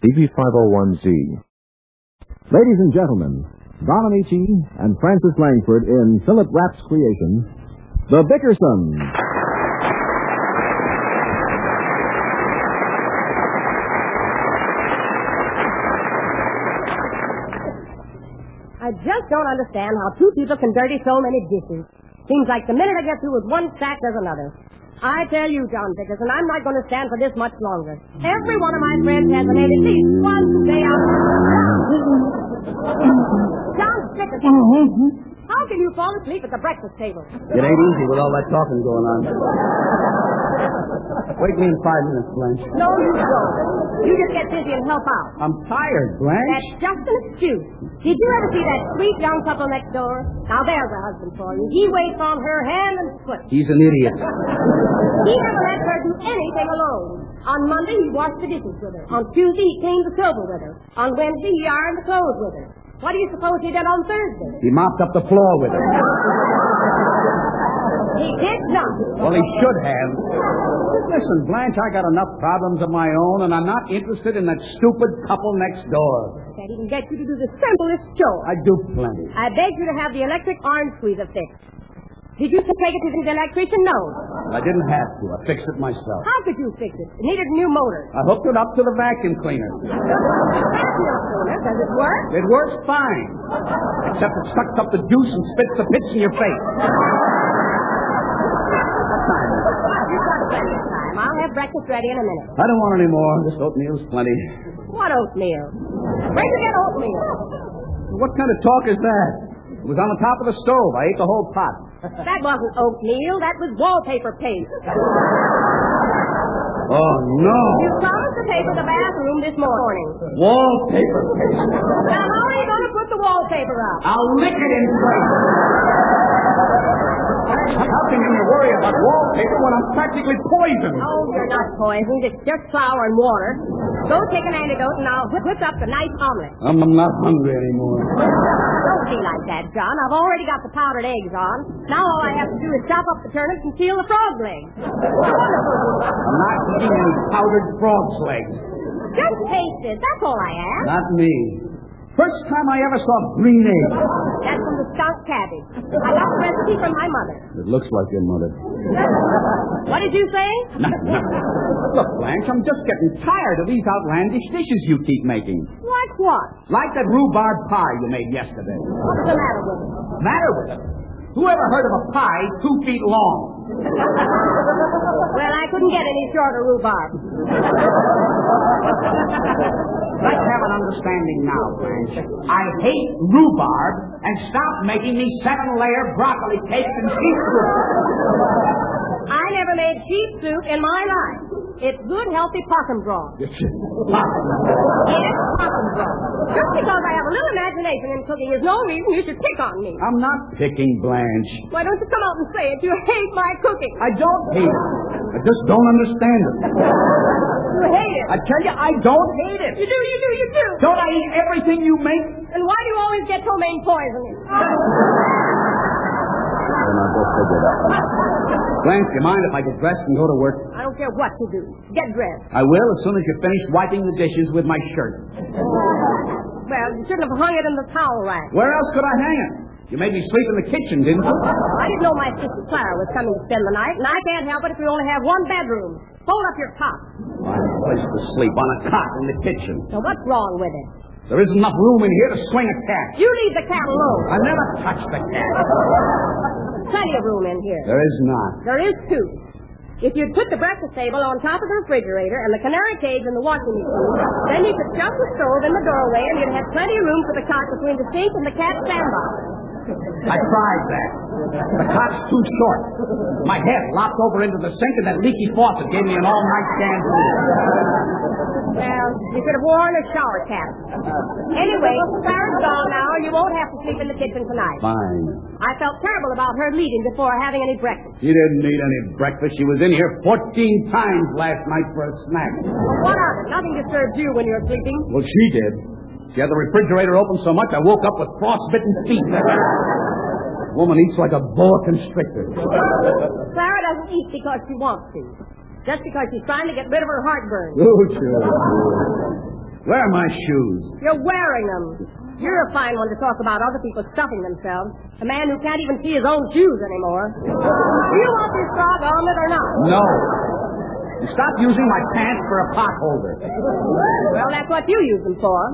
CB501Z. Ladies and gentlemen, Don Amici and Francis Langford in Philip Rapp's creation, The Bickersons. I just don't understand how two people can dirty so many dishes. Seems like the minute I get through with one stack, there's another. I tell you, John Dickerson, I'm not going to stand for this much longer. Every one of my friends has made at least one day out. John Dickerson, how can you fall asleep at the breakfast table? It ain't easy with all that talking going on. Wake me in 5 minutes, Blanche. No, you don't. You just get busy and help out. I'm tired, Blanche. That's just an excuse. Did you ever see that sweet young couple next door? Now, there's a husband for you. He waits on her hand and foot. He's an idiot. He never lets her do anything alone. On Monday, he washed the dishes with her. On Tuesday, he cleaned the silver with her. On Wednesday, he ironed the clothes with her. What do you suppose he did on Thursday? He mopped up the floor with her. He did not. Well, he should have. Listen, Blanche, I got enough problems of my own, and I'm not interested in that stupid couple next door. Can't even get you to do the simplest chore. I do plenty. I begged you to have the electric orange squeezer fixed. Did you take it to the electrician? No. I didn't have to. I fixed it myself. How could you fix it? It needed a new motor. I hooked it up to the vacuum cleaner. Vacuum cleaner? Does it work? It works fine. Except it sucks up the juice and spits the pits in your face. You've got plenty of time. I'll have breakfast ready in a minute. I don't want any more. This oatmeal's plenty. What oatmeal? Where'd you get oatmeal? What kind of talk is that? It was on the top of the stove. I ate the whole pot. That wasn't oatmeal. That was wallpaper paste. Oh, no. You promised to paper the bathroom this morning. Wallpaper paste. Now, how are you going to put the wallpaper up? I'll lick it in place. How can you worry about wallpaper when I'm practically poisoned? Oh, you're not poisoned. It's just flour and water. Go take an antidote and I'll whip up a nice omelet. I'm not hungry anymore. Don't be like that, John. I've already got the powdered eggs on. Now all I have to do is chop up the turnips and peel the frog's legs. I'm not eating any powdered frog's legs. Just taste it. That's all I ask. Not me. First time I ever saw green eggs. That's from the skunk cabbage. I got the recipe from my mother. It looks like your mother. What did you say? Nothing. Look, Blanche, I'm just getting tired of these outlandish dishes you keep making. Like what? Like that rhubarb pie you made yesterday. What's the matter with it? Matter with it? Who ever heard of a pie 2 feet long? Well, I couldn't get any shorter rhubarb. Let's have an understanding now, Blanche. I hate rhubarb, and stop making me 7-layer broccoli cakes and sheep soup. I never made sheep soup in my life. It's good, healthy possum broth. Possum. Yes, possum broth. Just because I have a little imagination in cooking is no reason you should pick on me. I'm not picking, Blanche. Why don't you come out and say it? You hate my cooking. I don't hate it. I just don't understand it. You hate it. I tell you, I don't hate it. You do. Don't I eat everything you make? And why do you always get ptomaine poisoning? I'll go figure it out. Blanche, do you mind if I get dressed and go to work? I don't care what you do. Get dressed. I will as soon as you finish wiping the dishes with my shirt. Well, you shouldn't have hung it in the towel rack. Where else could I hang it? You made me sleep in the kitchen, didn't you? I didn't know my sister Clara was coming to spend the night, and I can't help it if we only have one bedroom. Fold up your cot. Fine place to sleep, on a cot in the kitchen. So what's wrong with it? There isn't enough room in here to swing a cat. You leave the cat alone. I never touched the cat. Plenty of room in here. There is not. There is too. If you'd put the breakfast table on top of the refrigerator and the canary cage in the washing machine, then you could shove the stove in the doorway and you'd have plenty of room for the cot between the sink and the cat's sandbox. I tried that. The cot's too short. My head lopped over into the sink and that leaky faucet gave me an all-night shampoo. Well, you could have worn a shower cap. Anyway, Clara's gone now, and you won't have to sleep in the kitchen tonight. Fine. I felt terrible about her leaving before having any breakfast. She didn't need any breakfast. She was in here 14 times last night for a snack. Well, what of it? Nothing disturbs you when you're sleeping. Well, she did. She had the refrigerator open so much I woke up with frostbitten feet. Woman eats like a boa constrictor. Clara doesn't eat because she wants to. Just because she's trying to get rid of her heartburn. Oh, sure. Where are my shoes? You're wearing them. You're a fine one to talk about other people stuffing themselves. A man who can't even see his own shoes anymore. Do you want this frog omelet or not? No. Stop using my pants for a pot holder. Well, that's what you use them for.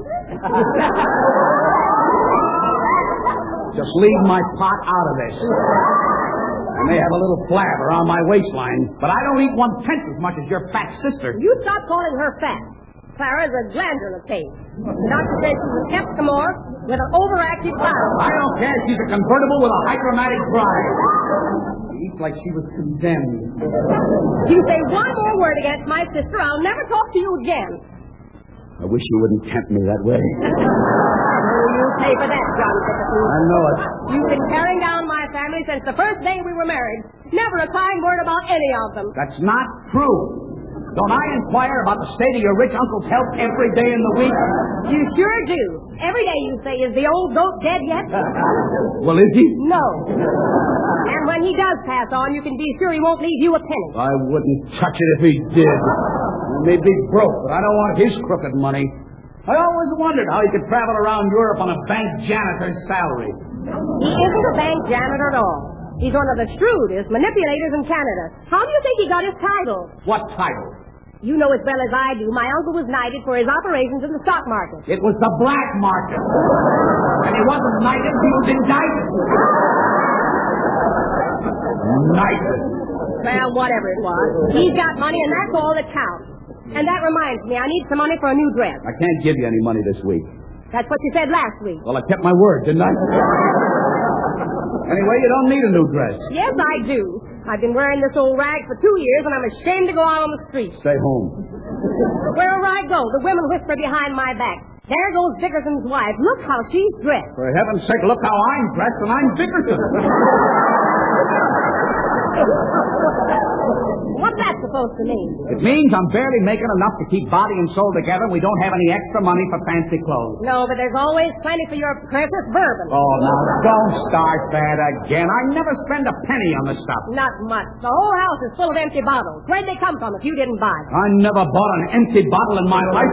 Just leave my pot out of this. I may have a little flab around my waistline, but I don't eat 1/10 as much as your fat sister. You stop calling her fat. Clara's a glandular case. The doctor says she's a heptamorph with an overactive thyroid. I don't care. She's a convertible with a hydromatic drive. She eats like she was condemned. If you say one more word against my sister, I'll never talk to you again. I wish you wouldn't tempt me that way. You'll pay for that, John Dickerson. I know it. You've been tearing down my family since the first day we were married. Never a kind word about any of them. That's not true. Don't I inquire about the state of your rich uncle's health every day in the week? You sure do. Every day you say, is the old goat dead yet? Well, is he? No. And when he does pass on, you can be sure he won't leave you a penny. I wouldn't touch it if he did. He may be broke, but I don't want his crooked money. I always wondered how he could travel around Europe on a bank janitor's salary. He isn't a bank janitor at all. He's one of the shrewdest manipulators in Canada. How do you think he got his title? What title? You know as well as I do, my uncle was knighted for his operations in the stock market. It was the black market. And he wasn't knighted, he was indicted. Knighted. Well, whatever it was. He's got money, and that's all that counts. And that reminds me, I need some money for a new dress. I can't give you any money this week. That's what you said last week. Well, I kept my word, didn't I? Anyway, you don't need a new dress. Yes, I do. I've been wearing this old rag for 2 years, and I'm ashamed to go out on the street. Stay home. Wherever I go, the women whisper behind my back. There goes Dickerson's wife. Look how she's dressed. For heaven's sake, look how I'm dressed, and I'm Dickerson. What's that supposed to mean? It means I'm barely making enough to keep body and soul together, and we don't have any extra money for fancy clothes. No, but there's always plenty for your precious bourbon. Oh, now, don't start that again. I never spend a penny on this stuff. Not much. The whole house is full of empty bottles. Where'd they come from if you didn't buy them? I never bought an empty bottle in my life.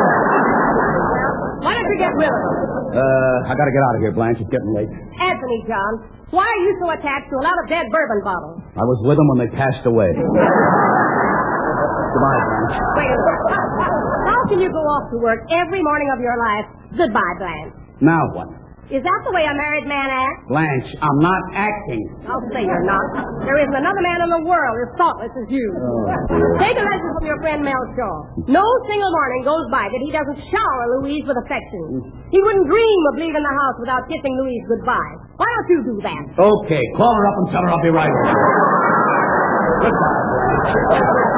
Why don't you get rid of them? I gotta get out of here, Blanche. It's getting late. Anthony, John, why are you so attached to a lot of dead bourbon bottles? I was with them when they passed away. Goodbye, Blanche. Wait a minute. How can you go off to work every morning of your life? Goodbye, Blanche. Now what? Is that the way a married man acts? Blanche, I'm not acting. I'll say you're not. There isn't another man in the world as thoughtless as you. Take a lesson from your friend Mel Shaw. No single morning goes by that he doesn't shower Louise with affection. He wouldn't dream of leaving the house without kissing Louise goodbye. Why don't you do that? Okay, call her up and tell her I'll be right back. Goodbye, Blanche.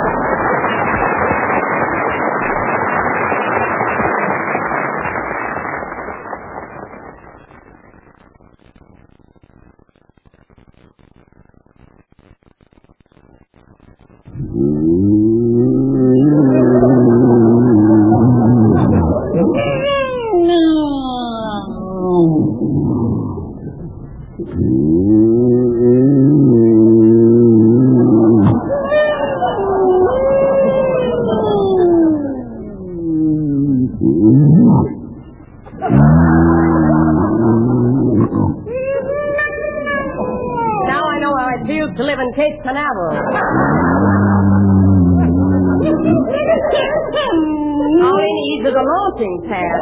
To live in Cape Canaveral. All he needs is a launching pad.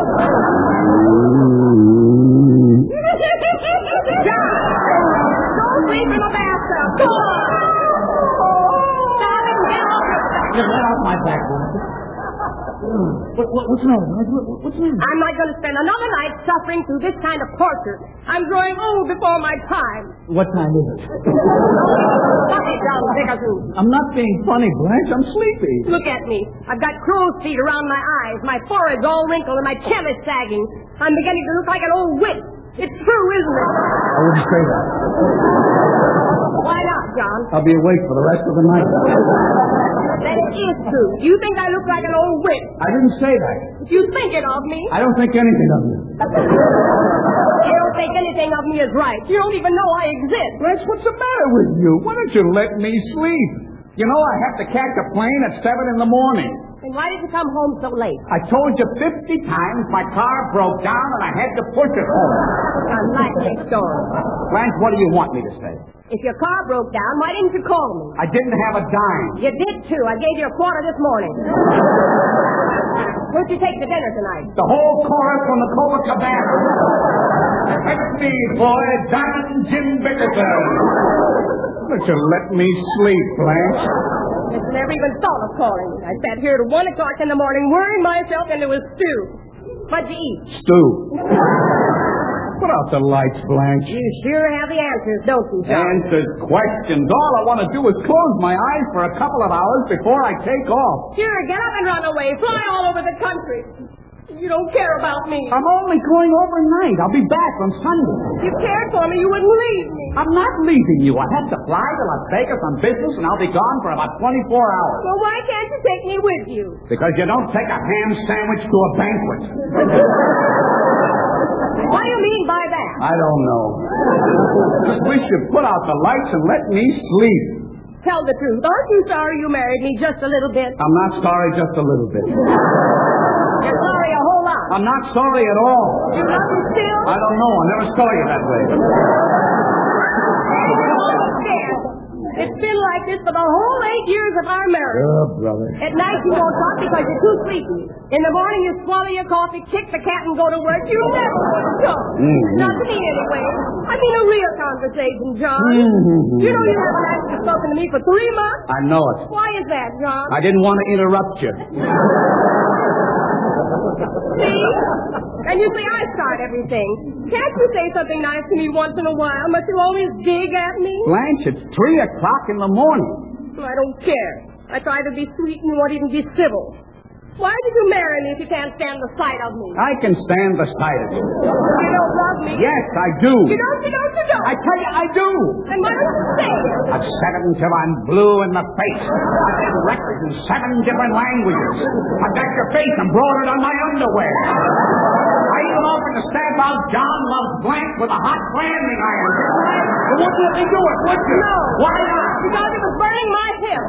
John! Don't sleep in the bathtub! Go on! Stop it and get off your back! Get right off my back, Blanche. What's wrong? What's wrong? I'm not going to spend another night suffering through this kind of torture. I'm growing old before my time. What time is it? Put me down, Dickerson. I'm not being funny, Blanche. I'm sleepy. Look at me. I've got crow's feet around my eyes. My forehead's all wrinkled and my chin is sagging. I'm beginning to look like an old witch. It's true, isn't it? I wouldn't say that. Why not, John? I'll be awake for the rest of the night. Then it is true. You think I look like an old witch. I didn't say that. You think it of me. I don't think anything of you. You don't think anything of me is right. You don't even know I exist. Blanche, what's the matter with you? Why don't you let me sleep? You know I have to catch a plane at 7 in the morning. And Then why did you come home so late? I told you 50 times my car broke down and I had to push it home. A likely story. Blanche, what do you want me to say? If your car broke down, why didn't you call me? I didn't have a dime. You did, too. I gave you a quarter this morning. Where'd you take to dinner tonight? The whole chorus from the Copacabana. Take me, boy, Diamond Jim Bickerton. But you let me sleep, Blanche. It's never even thought of calling me. I sat here till 1 o'clock in the morning worrying myself into a stew. What'd you eat? Stew. Put out the lights, Blanche. You sure have the answers, don't you, John? Answers, questions. All I want to do is close my eyes for a couple of hours before I take off. Sure, get up and run away. Fly all over the country. You don't care about me. I'm only going overnight. I'll be back on Sunday. If you cared for me, you wouldn't leave me. I'm not leaving you. I have to fly to Las Vegas on business, and I'll be gone for about 24 hours. Well, why can't you take me with you? Because you don't take a ham sandwich to a banquet. What do you mean by that? I don't know. Just wish you'd put out the lights and let me sleep. Tell the truth. Aren't you sorry you married me just a little bit? I'm not sorry, just a little bit. You're sorry a whole lot. I'm not sorry at all. You love me still? I don't know. I never saw you that way. It's been like this for the whole 8 years of our marriage. Oh, brother. At night you won't talk because you're too sleepy. In the morning you swallow your coffee, kick the cat, and go to work. You never want to talk. Not to me, anyway. I mean a real conversation, John. You know you haven't actually spoken to me for 3 months. I know it. Why is that, John? I didn't want to interrupt you. See? And you see, I start everything. Can't you say something nice to me once in a while? Must you always dig at me? Blanche, it's 3 o'clock in the morning. I don't care. I try to be sweet and you won't even be civil. Why did you marry me if you can't stand the sight of me? I can stand the sight of you. You don't love me? Yes, I do. You don't. I tell you, I do. Then why don't you say it? I've said it until I'm blue in the face. I've had records in 7 different languages. I've got your face embroidered on my underwear. I even offered to stamp out John Loves Blanche with a hot branding iron. But wouldn't let me do it, would you? No. Why not? Because it was burning my hip.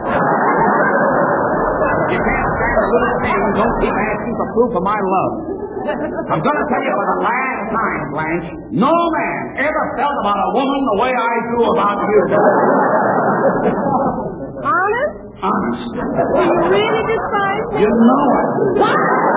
You can't stand a little thing. Don't keep asking for proof of my love. I'm going to tell you for the last time, Blanche, no man ever felt about a woman the way I do about you. Honest? Honest. Do you really despise me? You know it. What?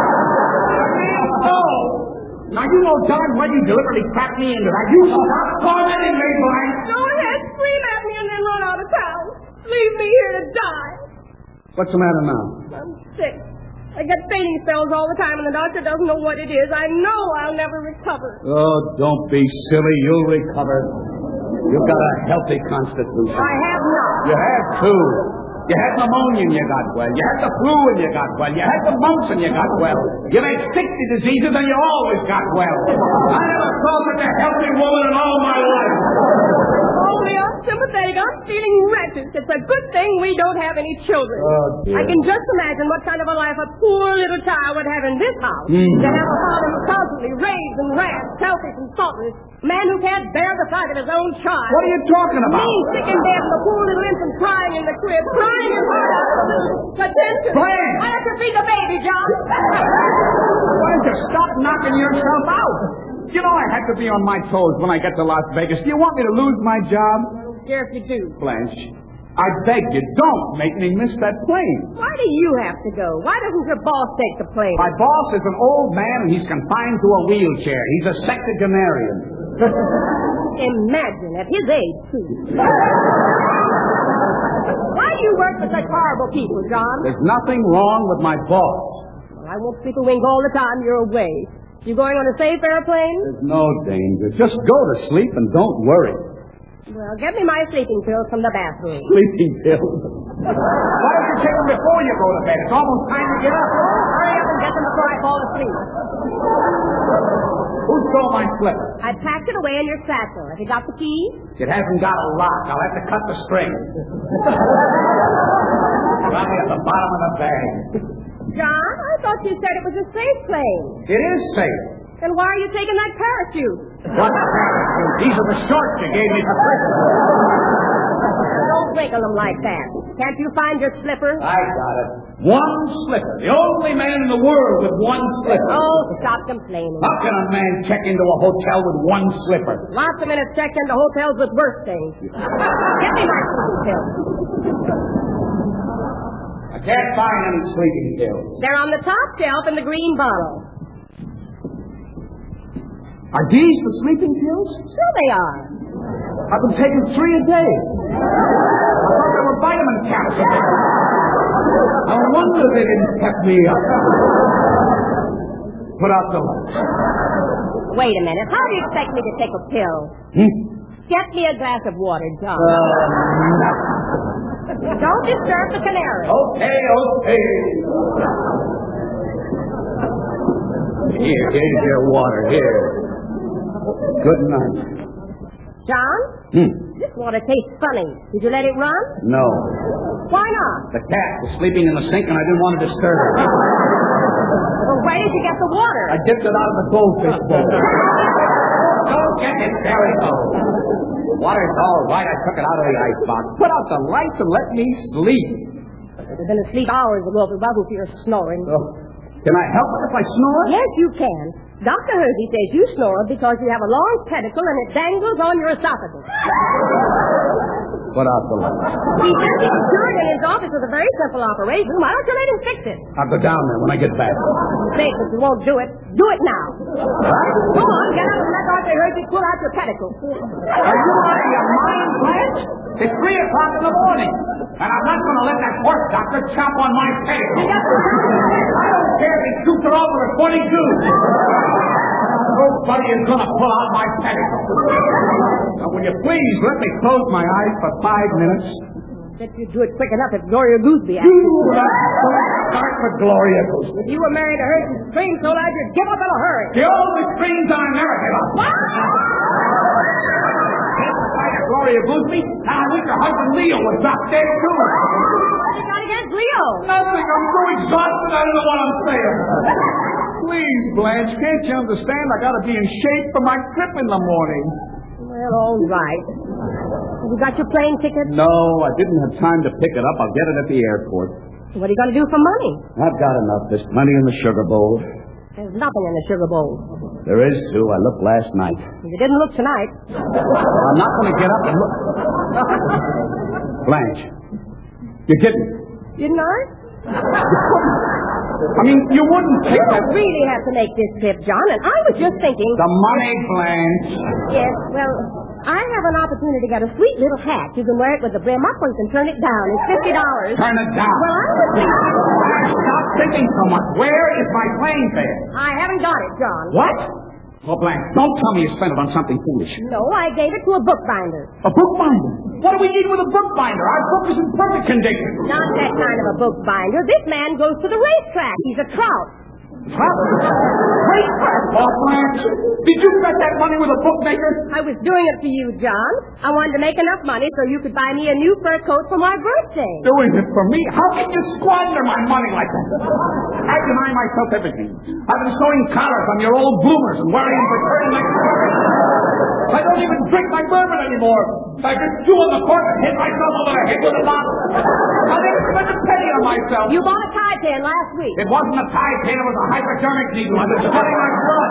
Oh! Now, you know darn well you deliberately trapped me into that. You stop tormenting me, Blanche. Go ahead, scream at me and then run out of town. Leave me here to die. What's the matter now? I'm sick. I get fainting spells all the time, and the doctor doesn't know what it is. I know I'll never recover. Oh, don't be silly. You'll recover. You've got a healthy constitution. I have not. You have, too. You had pneumonia and you got well. You had the flu and you got well. You had the mumps and you got well. You've had 60 diseases and you always got well. I never saw such a healthy woman in all my life. Only unsympathetic. I'm feeling wretched. It's a good thing we don't have any children. Oh, dear. I can just imagine what kind of a life a poor little child would have in this house. To have a father who constantly raves and rants, selfish and thoughtless, a man who can't bear the sight of his own child. What are you talking about? Me, sick in bed, and the poor little infant crying in the crib, crying in the attention. Blanche! I have to feed the baby, John. Why don't you stop knocking yourself out? You know I have to be on my toes when I get to Las Vegas. Do you want me to lose my job? Yes, you do. Blanche, I beg you, don't make me miss that plane. Why do you have to go? Why doesn't your boss take the plane? My boss is an old man and he's confined to a wheelchair. He's a septuagenarian. Imagine, at his age, too. Why do you work for such horrible people, John? There's nothing wrong with my boss. Well, I won't sleep a wink all the time you're away. You going on a safe airplane? There's no danger. Just go to sleep and don't worry. Well, get me my sleeping pills from the bathroom. Sleeping pills? Why don't you take them before you go to bed? It's almost time to get up. Hurry up and get them before I fall asleep. Who stole my slip? I packed it away in your satchel. Have you got the key? It hasn't got a lock. I'll have to cut the string. Probably at the bottom of the bag. John, I thought you said it was a safe plane. It is safe. Then why are you taking that parachute? What parachute? These are the shorts you gave me for Christmas. Don't wrinkle them like that. Can't you find your slipper? I got it. One slipper. The only man in the world with one slipper. Oh, stop complaining. How can a man check into a hotel with one slipper? Lots of men have checked into hotels with worse things. Get me my sleeping pills. I can't find any sleeping pills. They're on the top shelf in the green bottle. Are these the sleeping pills? Sure they are. I've been taking 3 a day. I thought they were vitamin capsules. No wonder they didn't pep me up. Put out the lights. Wait a minute. How do you expect me to take a pill? Get me a glass of water, John. Don't disturb the canary. Okay. Here's your water. Here. Good night. John? This water tastes funny. Did you let it run? No. Why not? The cat was sleeping in the sink and I didn't want to disturb her. Well, where did you get the water? I dipped it out of the goldfish bowl. Don't get it, Barry. The water's all right. I took it out of the icebox. Put out the lights and let me sleep. I would have been asleep hours ago if it wasn't for your snoring. Oh, can I help it if I snore? Yes, you can. Dr. Hersey says you snore because you have a long pedicle and it dangles on your esophagus. Put out the lights. He says he can cure it in his office with a very simple operation. Why don't you let him fix it? I'll go down there when I get back. Say, but you won't do it. Do it now. Go on, get up and let Dr. Hersey pull out your pedicle. Are you out of your mind, Blanche? It's 3 o'clock in the morning. And I'm not going to let that horse doctor chop on my pedicle. I don't care if he shoots her over at 22. Nobody is going to pull out my pedicle. Now, will you please let me close my eyes for 5 minutes? Bet you'd do it quick enough if Gloria Gooseby asked you. Start with Gloria Gooseby. If you were married to her and screamed so loud you'd give up in a hurry. The only screams I never give up. What? Gloria Gooseby, and I wish your husband Leo was drop dead too. What you got against Leo? Nothing. I'm so exhausted. I don't know what I'm saying. Please, Blanche, can't you understand? I got to be in shape for my trip in the morning. Well, all right. Have you got your plane ticket? No, I didn't have time to pick it up. I'll get it at the airport. What are you going to do for money? I've got enough. There's plenty in the sugar bowl. There's nothing in the sugar bowl. There is, too. I looked last night. You didn't look tonight. I'm not going to get up and look. Blanche, you're kidding. Didn't I? I mean, you wouldn't take You that. don't really have to make this trip, John, and I was just thinking... The money, Blanche. Yes, well, I have an opportunity to get a sweet little hat. You can wear it with the brim up or you can turn it down. It's $50. Turn it down. Well, I was thinking... Stop thinking so much. Where is my plane fare? I haven't got it, John. What? Well, Blanche, don't tell me you spent it on something foolish. No, I gave it to a bookbinder. A bookbinder? What do we need with a bookbinder? Our book is in perfect condition. Not that kind of a bookbinder. This man goes to the racetrack. He's a trout. Great crack, boss Blanche. Did you bet that money with a bookmaker? I was doing it for you, John. I wanted to make enough money so you could buy me a new fur coat for my birthday. Doing it for me? How can you squander my money like that? I deny myself everything. I've been sewing collars on your old bloomers and wearing them for 30 next year. I don't even drink my bourbon anymore. I just chew on the cork and hit myself over the head with a bottle. I never spent a penny on myself. You bought a tie pin last week. It wasn't a tie pin, it was a hypodermic needle. I've been sweating like blood.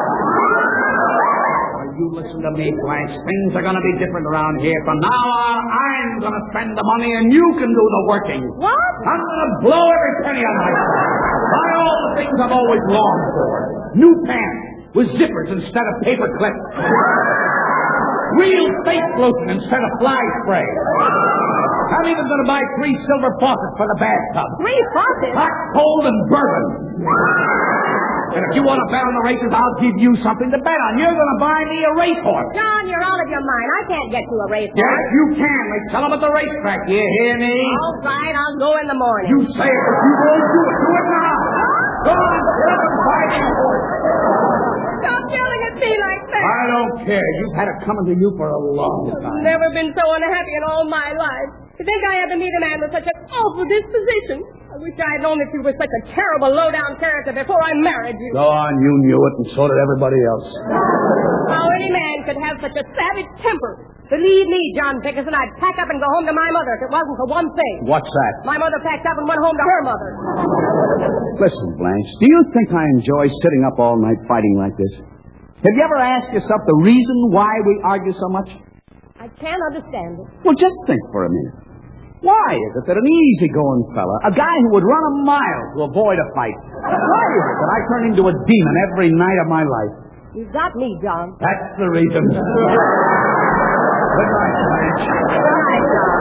You listen to me, Blanche. Things are going to be different around here. From now on, I'm going to spend the money and you can do the working. What? I'm going to blow every penny on myself. Buy all the things I've always longed for. New pants with zippers instead of paper clips. Real face lotion instead of fly spray. I'm even going to buy 3 silver faucets for the bathtub. 3 faucets? Hot, cold, and bourbon. And if you want to bet on the races, I'll give you something to bet on. You're going to buy me a racehorse. John, you're out of your mind. I can't get to a racehorse. Yes, you can. They sell them at the racetrack. You hear me? All right, I'll go in the morning. You say it, but you won't do it. Do it now. Go on, get up and buy me a horse. Stop yelling at me like that. I don't care. You've had it coming to you for a long time. Never been so unhappy in all my life. To think I had to meet a man with such an awful disposition. I wish I had known that you were such a terrible, low-down character before I married you. Go on, you knew it, and so did everybody else. How any man could have such a savage temper. Believe me, John Dickerson, I'd pack up and go home to my mother if it wasn't for one thing. What's that? My mother packed up and went home to her mother. Listen, Blanche, do you think I enjoy sitting up all night fighting like this? Have you ever asked yourself the reason why we argue so much? I can't understand it. Well, just think for a minute. Why is it that an easygoing fella, a guy who would run a mile to avoid a fight, why is it that I turn into a demon every night of my life? You've got me, John. That's the reason. Good night, Blanche. Good night, John.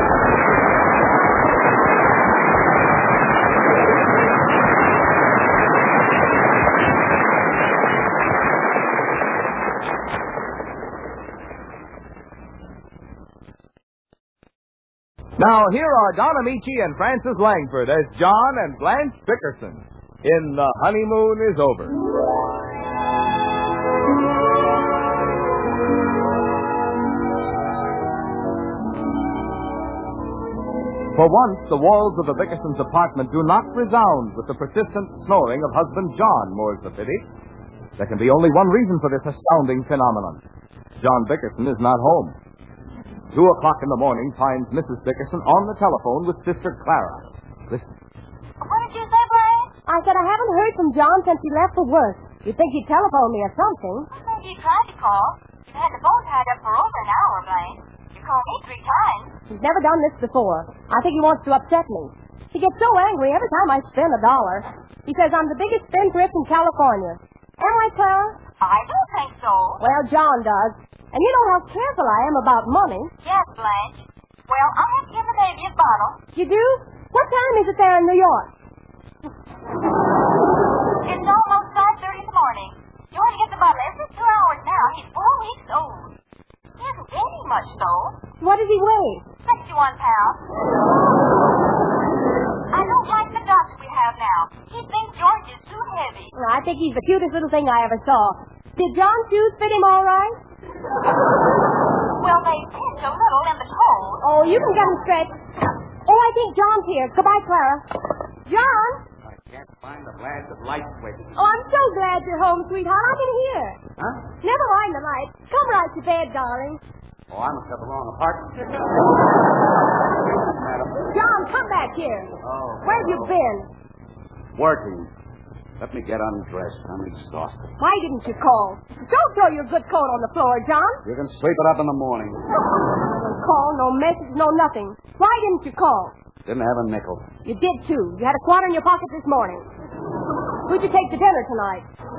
Now, here are Don Amici and Francis Langford as John and Blanche Dickerson in The Honeymoon is Over. For once, the walls of the Dickersons' apartment do not resound with the persistent snoring of husband John, more's the pity. There can be only one reason for this astounding phenomenon. John Dickerson is not home. 2 o'clock in the morning finds Mrs. Dickerson on the telephone with Sister Clara. Listen. What did you say, Blaine? I said I haven't heard from John since he left for work. You'd think he'd telephone me or something. I think you tried to call. You had the phone tied up for over an hour, Blaine. You called me 3 times. He's never done this before. I think he wants to upset me. He gets so angry every time I spend $1. He says I'm the biggest spendthrift in California. Am I, Clara? I don't think so. Well, John does. And you know how careful I am about money. Yes, Blanche. Well, I'll have to give the baby a bottle. You do? What time is it there in New York? It's almost 5:30 in the morning. George gets the bottle every 2 hours now. He's 4 weeks old. He hasn't gained much, though. What does he weigh? 61 pounds. I don't like the doctor we have now. He thinks George is too heavy. I think he's the cutest little thing I ever saw. Did John's shoes fit him all right? Well, they pinch a little in the toes. Oh, you can get him stretched. Oh, I think John's here. Goodbye, Clara. John? I can't find the flash of light switch. Oh, I'm so glad you're home, sweetheart. I've been here. Huh? Never mind the light. Come right to bed, darling. Oh, I must have the wrong apartment. Madam. John, come back here. Oh. Where have you been? Working. Let me get undressed. I'm exhausted. Why didn't you call? Don't throw your good coat on the floor, John. You can sweep it up in the morning. No call, no message, no nothing. Why didn't you call? Didn't have a nickel. You did, too. You had a quarter in your pocket this morning. Who'd you take to dinner tonight?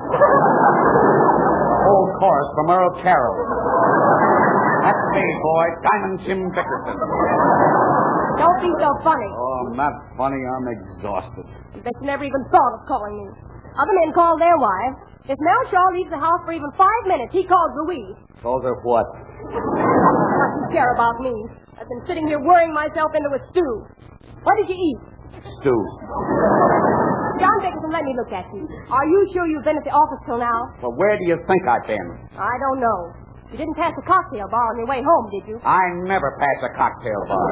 Whole chorus from Earl Carroll. That's me, boy. Diamond Jim Dickerson. Don't be so funny. Oh, I'm not funny. I'm exhausted. Bet you never even thought of calling me. Other men call their wives. If Mel Shaw leaves the house for even 5 minutes, he calls Louise. Calls her what? Doesn't care about me. I've been sitting here worrying myself into a stew. What did you eat? Stew. John Dickerson, let me look at you. Are you sure you've been at the office till now? Well, where do you think I've been? I don't know. You didn't pass a cocktail bar on your way home, did you? I never pass a cocktail bar.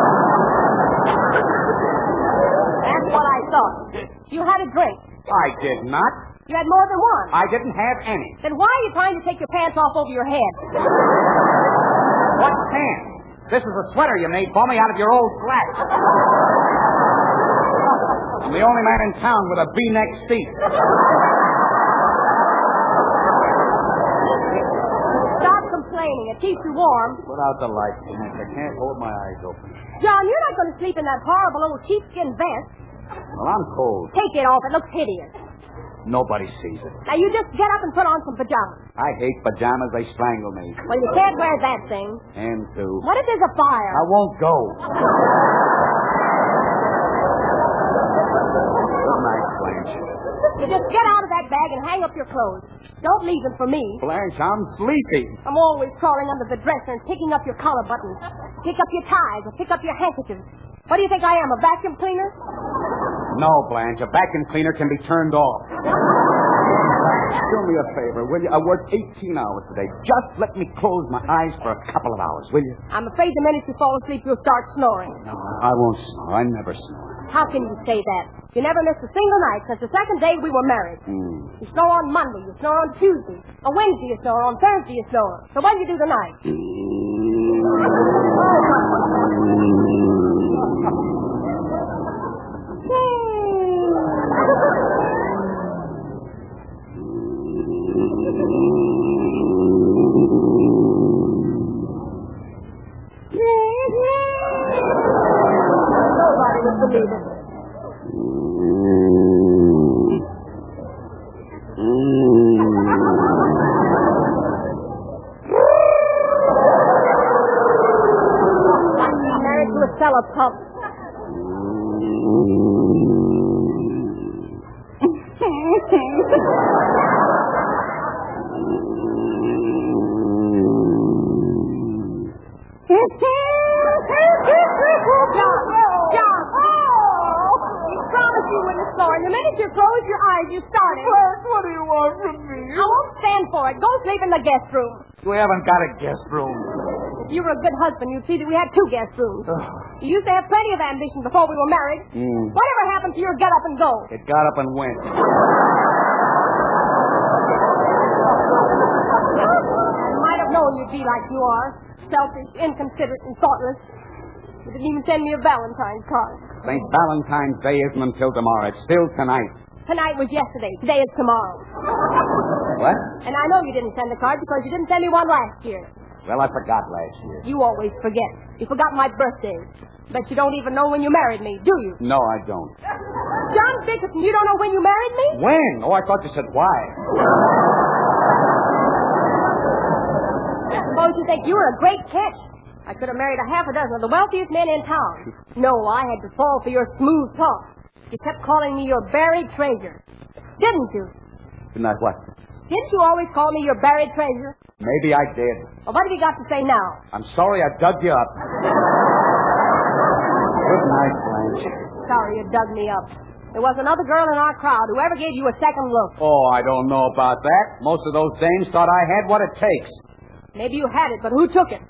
That's what I thought. You had a drink. I did not. You had more than one. I didn't have any. Then why are you trying to take your pants off over your head? What pants? This is a sweater you made for me out of your old flat. I'm the only man in town with a V-neck seat. Stop complaining. It keeps you warm. Put out the light, Blanche. I can't hold my eyes open. John, you're not going to sleep in that horrible old sheepskin vest. Well, I'm cold. Take it off. It looks hideous. Nobody sees it. Now, you just get up and put on some pajamas. I hate pajamas. They strangle me. Well, you can't wear that thing. And too. What if there's a fire? I won't go. Good night, Blanche. You just get out of that bag and hang up your clothes. Don't leave them for me. Blanche, I'm sleepy. I'm always crawling under the dresser and picking up your collar buttons. Pick up your ties or pick up your handkerchiefs. What do you think I am, a vacuum cleaner? No, Blanche. A vacuum cleaner can be turned off. Do me a favor, will you? I worked 18 hours today. Just let me close my eyes for a couple of hours, will you? I'm afraid the minute you fall asleep, you'll start snoring. No, I won't snore. I never snore. How can you say that? You never missed a single night since the second day we were married. You snore on Monday, you snore on Tuesday. On Wednesday you snore, on Thursday you snore. So what did you do tonight? Nobody would believe it. Married to a cellar pump. John! You promised you wouldn't snore, and the minute you closed your eyes, you started. Clarence, what do you want from me? I won't stand for it. Go sleep in the guest room. We haven't got a guest room. If you were a good husband, you'd see that we had 2 guest rooms. You used to have plenty of ambition before we were married. Whatever happened to your get up and go? It got up and went. I might have known you'd be like you are. Selfish, inconsiderate, and thoughtless. You didn't even send me a Valentine's card. St. Valentine's Day isn't until tomorrow. It's still tonight. Tonight was yesterday. Today is tomorrow. What? And I know you didn't send the card because you didn't send me one last year. Well, I forgot last year. You always forget. You forgot my birthday. But you don't even know when you married me, do you? No, I don't. John Dickerson, you don't know when you married me? When? Oh, I thought you said why. Suppose you think you were a great catch. I could have married a half a dozen of the wealthiest men in town. No, I had to fall for your smooth talk. You kept calling me your buried treasure. Didn't you? Didn't I what? Didn't you always call me your buried treasure? Maybe I did. Well, what have you got to say now? I'm sorry I dug you up. Good night, Blanche. Sorry you dug me up. There was another girl in our crowd who ever gave you a second look. Oh, I don't know about that. Most of those dames thought I had what it takes. Maybe you had it, but who took it?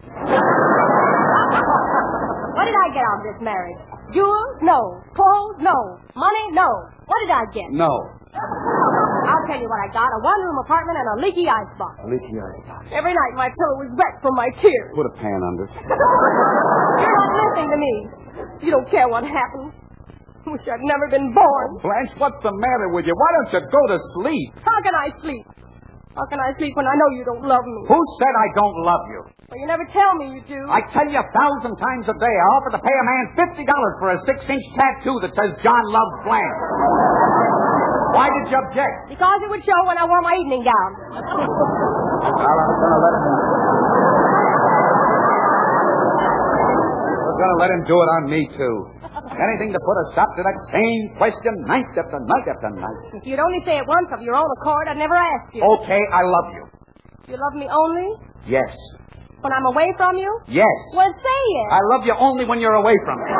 What did I get out of this marriage? Jewels? No. Clothes? No. Money? No. What did I get? No. I'll tell you what I got. A one-room apartment and a leaky icebox. A leaky icebox. Every night my pillow was wet from my tears. Put a pan under it. You're not listening to me. You don't care what happened. Wish I'd never been born. Blanche, what's the matter with you? Why don't you go to sleep? How can I sleep? How can I sleep when I know you don't love me? Who said I don't love you? Well, you never tell me you do. I tell you 1,000 times a day, I offer to pay a man $50 for a 6-inch tattoo that says John loves Blanche. Why did you object? Because it would show when I wore my evening gown. Well, I'm going to let him do it on me, too. Anything to put a stop to that same question night after night after night. If you'd only say it once of your own accord, I'd never ask you. Okay, I love you. You love me only Yes. when I'm away from you? Yes. Well, say it. I love you only when you're away from me.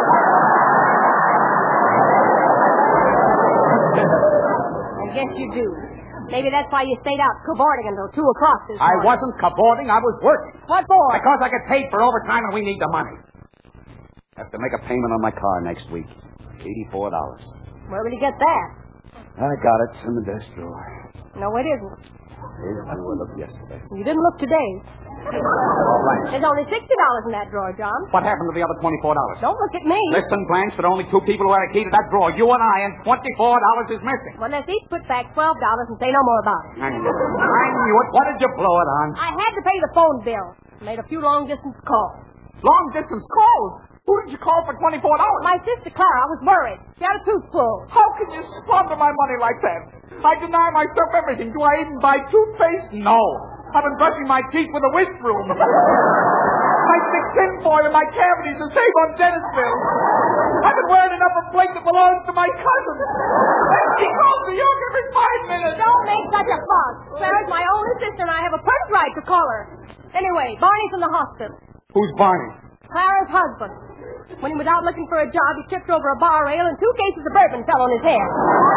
I guess you do. Maybe that's why you stayed out cavorting until 2 o'clock this I morning. wasn't cavorting, I was working. What for? Because I get paid for overtime and we need the money. I have to make a payment on my car next week. $84. Where will you get that? I got it. It's in the desk drawer. No, it isn't. Here's where I looked yesterday. You didn't look today. Oh, Blanche. There's only $60 in that drawer, John. What happened to the other $24? Don't look at me. Listen, Blanche, there are only 2 people who had a key to that drawer. You and I, and $24 is missing. Well, let's each put back $12 and say no more about it. I knew it. What did you blow it on? I had to pay the phone bill. Made a few long-distance calls. Long-distance calls. Who did you call for $24? My sister Clara was worried. She had a tooth pulled. How can you squander my money like that? I deny myself everything. Do I even buy toothpaste? No. I've been brushing my teeth with a whisk broom. I stick tinfoil in my cavities to save on dentist bills. I've been wearing an upper plate that belongs to my cousin. And she calls New York every 5 minutes. Don't make such a fuss. Clara's my only sister, and I have a perfect right to call her. Anyway, Barney's in the hospital. Who's Barney? Clara's husband. When he was out looking for a job, he tripped over a bar rail and 2 cases of bourbon fell on his head.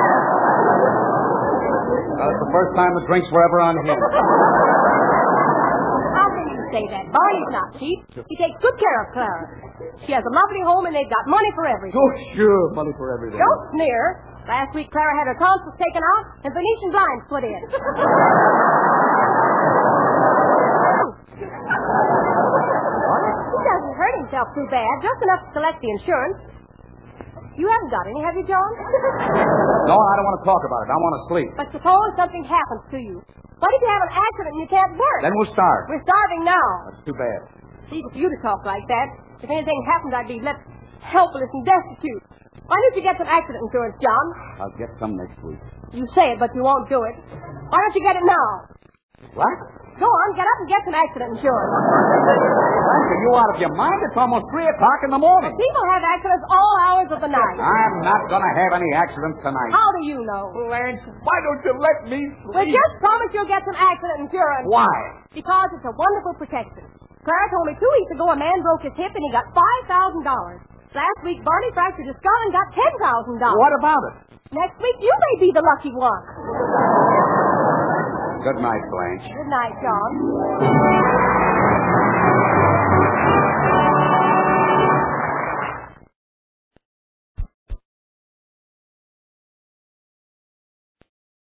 That's the first time the drinks were ever on him. How can you say that? Barney's not cheap. He takes good care of Clara. She has a lovely home and they've got money for everything. Oh, sure, money for everything. Don't sneer. Last week, Clara had her tonsils taken out and Venetian blinds put in. He doesn't hurt himself too bad, just enough to collect the insurance. You haven't got any, have you, John? No, I don't want to talk about it. I want to sleep. But suppose something happens to you. What if you have an accident and you can't work? Then we'll starve. We're starving now. That's too bad. See, for you to talk like that. If anything happened, I'd be left helpless and destitute. Why don't you get some accident insurance, John? I'll get some next week. You say it, but you won't do it. Why don't you get it now? What? Go on, get up and get some accident insurance. Are you out of your mind? It's almost 3 o'clock in the morning. People have accidents all hours of the night. I'm not going to have any accidents tonight. How do you know? Lance, why don't you let me sleep? Well, just promise you'll get some accident insurance. Why? Because it's a wonderful protection. Clara told me 2 weeks ago a man broke his hip and he got $5,000. Last week, Barney fractured his skull and got $10,000. What about it? Next week, you may be the lucky one. Good night, Blanche. Good night, John.